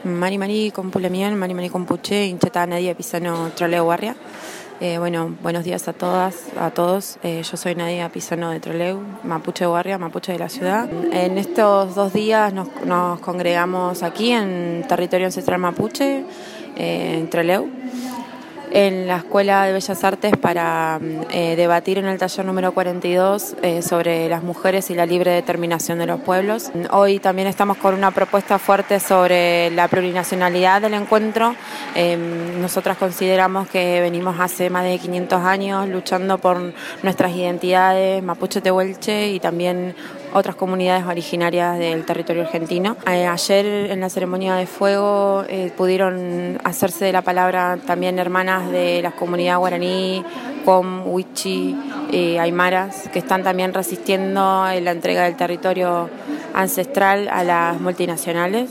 Mari Mari Compulemian, Mari Mari Compuche, Incheta Nadia Pisano Troleu Barria. Buenos días a todas, a todos. Yo soy Nadia Pisano de Troleu, Mapuche Barria, Mapuche de la ciudad. En estos 2 días nos congregamos aquí en territorio ancestral Mapuche, en Troleu, en la Escuela de Bellas Artes para debatir en el taller número 42 sobre las mujeres y la libre determinación de los pueblos. Hoy también estamos con una propuesta fuerte sobre la plurinacionalidad del encuentro. Nosotras consideramos que venimos hace más de 500 años luchando por nuestras identidades mapuche tehuelche y también otras comunidades originarias del territorio argentino. Ayer en la ceremonia de fuego pudieron hacerse de la palabra también hermanas de las comunidades guaraní, com, huichi, aymaras, que están también resistiendo la entrega del territorio ancestral a las multinacionales.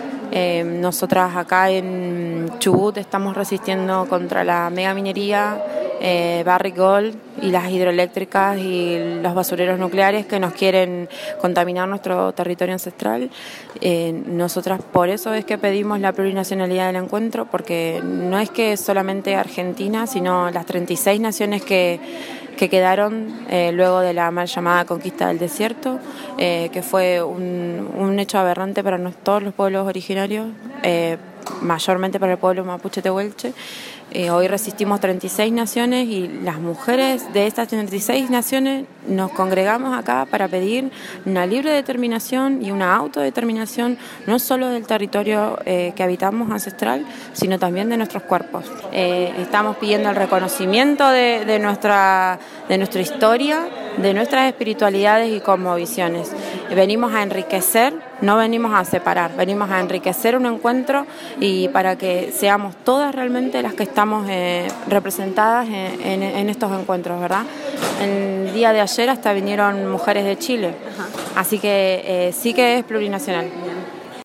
Nosotras acá en Chubut estamos resistiendo contra la megaminería, Barrick Gold y las hidroeléctricas y los basureros nucleares que nos quieren contaminar nuestro territorio ancestral. Nosotras por eso es que pedimos la plurinacionalidad del encuentro, porque no es que solamente Argentina, sino las 36 naciones que quedaron luego de la mal llamada conquista del desierto, que fue un hecho aberrante para todos los pueblos originarios, mayormente para el pueblo mapuche tehuelche. Hoy resistimos 36 naciones y las mujeres de estas 36 naciones nos congregamos acá para pedir una libre determinación y una autodeterminación, no solo del territorio que habitamos ancestral, sino también de nuestros cuerpos. Estamos pidiendo el reconocimiento de nuestra historia, de nuestras espiritualidades y cosmovisiones. Venimos a enriquecer, no venimos a separar, venimos a enriquecer un encuentro y para que seamos todas realmente las que estamos representadas en estos encuentros, ¿verdad? El día de ayer hasta vinieron mujeres de Chile, así que sí que es plurinacional.